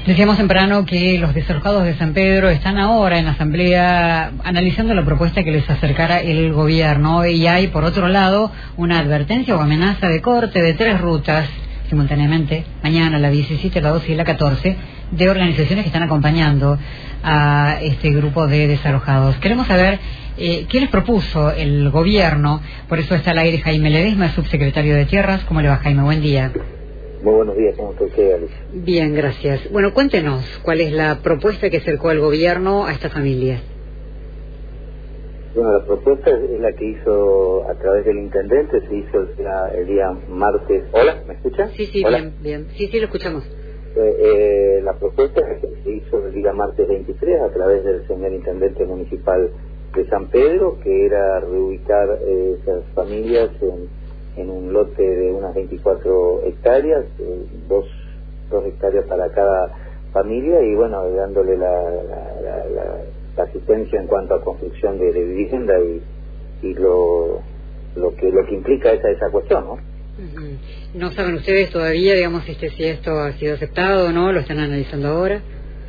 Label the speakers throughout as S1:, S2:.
S1: Decíamos temprano que los desalojados de San Pedro están ahora en la asamblea analizando la propuesta que les acercara el gobierno, y hay por otro lado una advertencia o amenaza de corte de 3 rutas simultáneamente, mañana la 17, la 12 y la 14, de organizaciones que están acompañando a este grupo de desalojados. Queremos saber qué les propuso el gobierno. Por eso está al aire Jaime Ledesma, subsecretario de Tierras. ¿Cómo le va, Jaime? Buen día.
S2: Muy buenos días, ¿cómo está usted, Alicia?
S1: Bien, gracias. Bueno, cuéntenos, ¿cuál es la propuesta que acercó el gobierno a estas familias?
S2: Bueno, la propuesta es la que hizo a través del intendente, se hizo el día martes. ¿Hola? ¿Me escucha?
S1: Sí,
S2: ¿Hola?
S1: bien. Sí, lo escuchamos.
S2: La propuesta es que se hizo el día martes 23 a través del señor intendente municipal de San Pedro, que era reubicar esas familias en un lote de unas 24 hectáreas, 2 hectáreas para cada familia, y bueno, dándole la asistencia en cuanto a construcción de vivienda y lo que implica esa cuestión, ¿no?
S1: Uh-huh. ¿No saben ustedes todavía, digamos, si esto ha sido aceptado o no? ¿Lo están analizando ahora?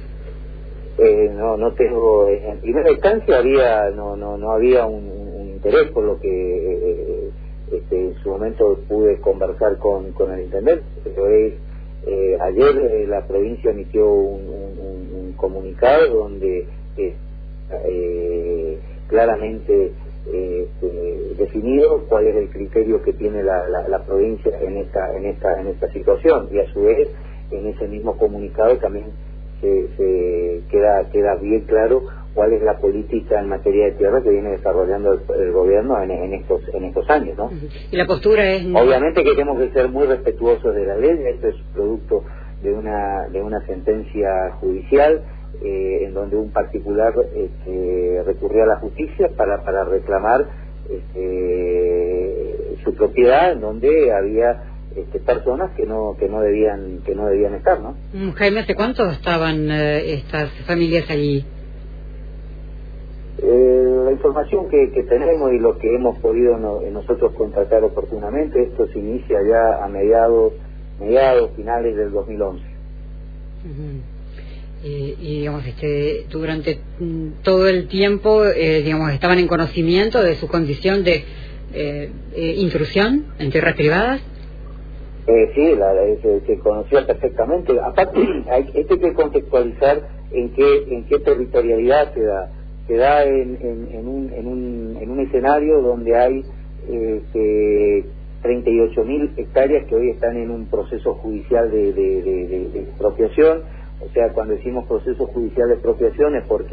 S2: No tengo, en primera instancia no había un interés, por lo que en su momento pude conversar con el intendente, pero ayer la provincia emitió un comunicado donde claramente definido cuál es el criterio que tiene la provincia en esta situación, y a su vez en ese mismo comunicado también se queda bien claro cuál es la política en materia de tierra que viene desarrollando el gobierno en estos años, ¿no?
S1: Y la postura es...
S2: Obviamente que tenemos que ser muy respetuosos de la ley. Esto es producto de una sentencia judicial en donde un particular recurrió a la justicia para reclamar su propiedad, en donde había personas que no debían estar, ¿no?
S1: Jaime, ¿hace cuánto estaban estas familias allí?
S2: La información que tenemos y lo que hemos podido nosotros contratar oportunamente, esto se inicia ya a mediados finales del 2011.
S1: Uh-huh. Y digamos, durante todo el tiempo, digamos, estaban en conocimiento de su condición de intrusión en tierras privadas.
S2: Sí, se conocía perfectamente. Aparte, hay que contextualizar en qué territorialidad se da en un escenario donde hay 38.000 hectáreas que hoy están en un proceso judicial de expropiación. O sea, cuando decimos proceso judicial de expropiación es porque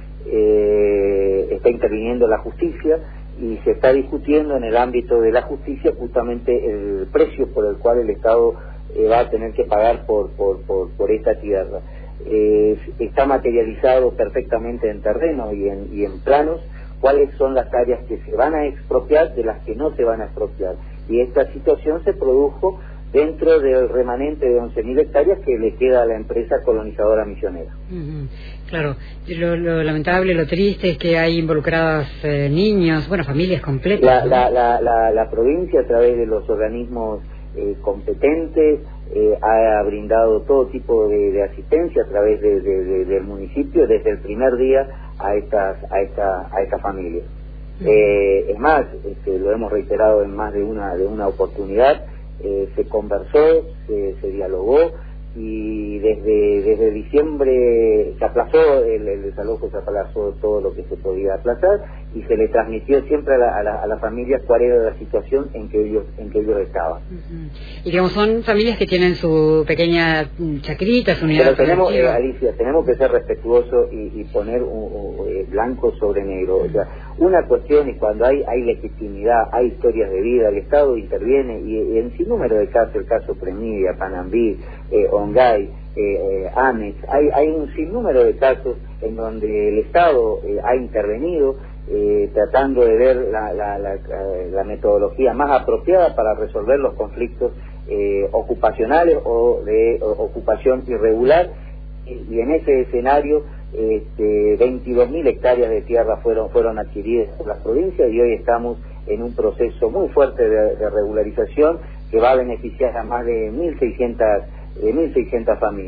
S2: está interviniendo la justicia, y se está discutiendo en el ámbito de la justicia justamente el precio por el cual el Estado va a tener que pagar por esta tierra. Está materializado perfectamente en terreno y en planos cuáles son las áreas que se van a expropiar de las que no se van a expropiar, y esta situación se produjo dentro del remanente de 11.000 hectáreas que le queda a la empresa colonizadora misionera. Uh-huh.
S1: Claro, lo lamentable, lo triste es que hay involucradas niños, familias completas.
S2: La provincia, a través de los organismos competentes, ha brindado todo tipo de asistencia a través del municipio desde el primer día a estas familias. Uh-huh. Es más, lo hemos reiterado en más de una oportunidad. Se conversó, se dialogó, y desde diciembre se aplazó el desalojo, se aplazó todo lo que se podía aplazar, y se le transmitió siempre a la familia cuál era la situación en que ellos estaban.
S1: Uh-huh. Y digamos, son familias que tienen su pequeña chacrita, su unidad.
S2: Pero tenemos, Alicia, tenemos que ser respetuosos y poner blanco sobre negro. O sea, una cuestión es cuando hay legitimidad, hay historias de vida, el Estado interviene, y en sinnúmero de casos, el caso Premidia, Panambí, Ongay, Amex, hay un sinnúmero de casos en donde el Estado ha intervenido, tratando de ver la metodología más apropiada para resolver los conflictos ocupacionales o de ocupación irregular, y en ese escenario 22.000 hectáreas de tierra fueron adquiridas por las provincias, y hoy estamos en un proceso muy fuerte de regularización que va a beneficiar a más de 1.600 familias.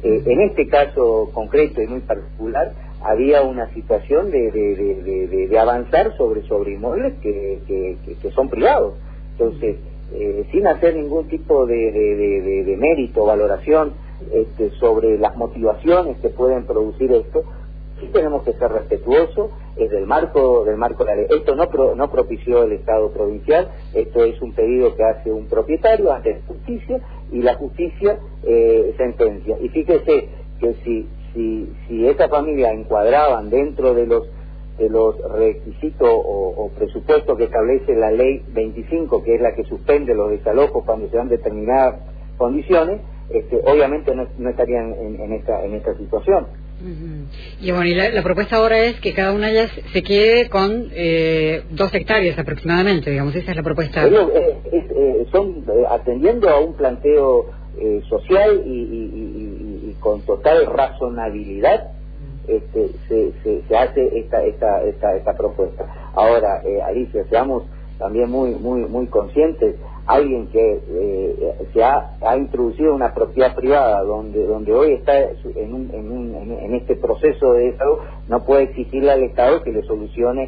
S2: En este caso concreto y muy particular, había una situación de avanzar sobre inmuebles que son privados. Entonces, sin hacer ningún tipo de mérito o valoración sobre las motivaciones que pueden producir esto, sí tenemos que ser respetuosos del marco de la ley. Esto no propició el Estado provincial, esto es un pedido que hace un propietario ante la justicia, y la justicia sentencia. Y fíjese que si esa familia encuadraban dentro de los requisitos o presupuestos que establece la ley 25, que es la que suspende los desalojos cuando se dan determinadas condiciones, obviamente no estarían en esta situación.
S1: Y bueno, y la propuesta ahora es que cada una de ellas se quede con 2 hectáreas aproximadamente, digamos, esa es la propuesta.
S2: Son atendiendo a un planteo social y con total razonabilidad, se hace esta propuesta. Ahora, Alicia, seamos también muy conscientes. Alguien que se ha introducido una propiedad privada donde hoy está en este proceso de desarrollo, no puede exigirle al Estado que le solucione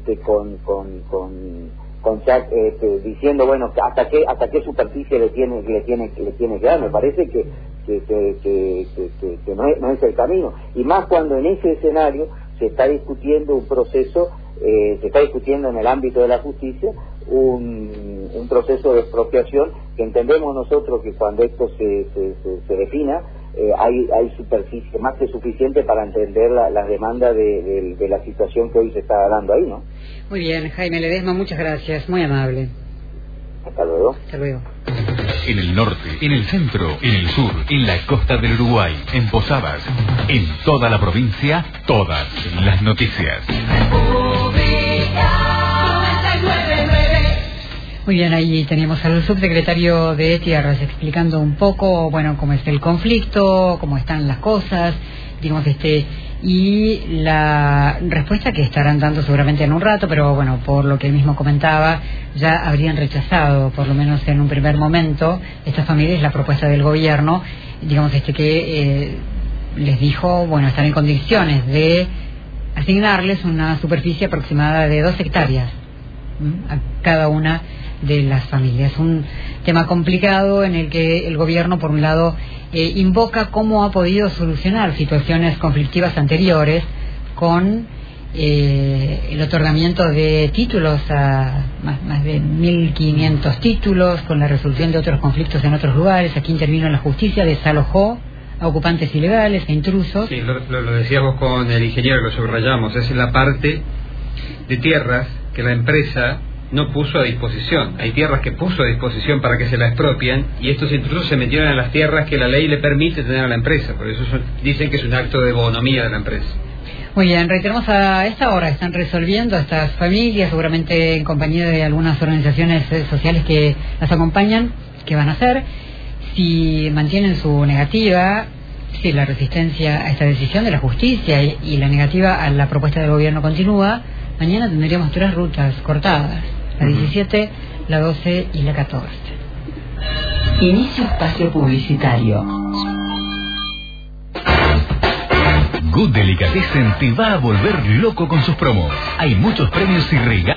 S2: diciendo, bueno, hasta qué superficie le tiene que dar. Me parece que no es el camino, y más cuando en ese escenario se está discutiendo un proceso, se está discutiendo en el ámbito de la justicia un proceso de expropiación, que entendemos nosotros que cuando esto se defina, hay superficie más que suficiente para entender las demandas de la situación que hoy se está dando ahí, ¿no?
S1: Muy bien, Jaime Ledesma, muchas gracias, muy amable.
S2: Hasta luego.
S1: Hasta luego.
S3: En el norte, en el centro, en el sur, en la costa del Uruguay, en Posadas, en toda la provincia, todas las noticias.
S1: Muy bien, ahí teníamos al subsecretario de Tierras explicando un poco, bueno, cómo es el conflicto, cómo están las cosas, digamos, y la respuesta que estarán dando seguramente en un rato, pero bueno, por lo que él mismo comentaba, ya habrían rechazado, por lo menos en un primer momento, estas familias la propuesta del gobierno, digamos, que les dijo, bueno, están en condiciones de asignarles una superficie aproximada de 2 hectáreas a cada una de las familias. Un tema complicado en el que el gobierno, por un lado, invoca cómo ha podido solucionar situaciones conflictivas anteriores con el otorgamiento de títulos a más de 1.500 títulos, con la resolución de otros conflictos en otros lugares. Aquí intervino la justicia, desalojó a ocupantes ilegales, a intrusos.
S4: Sí, lo decíamos con el ingeniero, lo subrayamos, es la parte de tierras que la empresa no puso a disposición. Hay tierras que puso a disposición para que se la expropien, y estos intrusos se metieron en las tierras que la ley le permite tener a la empresa. Por eso dicen que es un acto de bonomía de la empresa.
S1: Muy bien, reiteramos, a esta hora están resolviendo estas familias, seguramente en compañía de algunas organizaciones sociales que las acompañan, qué van a hacer, si mantienen su negativa, si la resistencia a esta decisión de la justicia y la negativa a la propuesta del gobierno continúa. Mañana tendríamos 3 rutas cortadas, la 17, la 12 y la 14.
S5: Inicio espacio publicitario.
S3: Good Delicatessen te va a volver loco con sus promos. Hay muchos premios y regalos.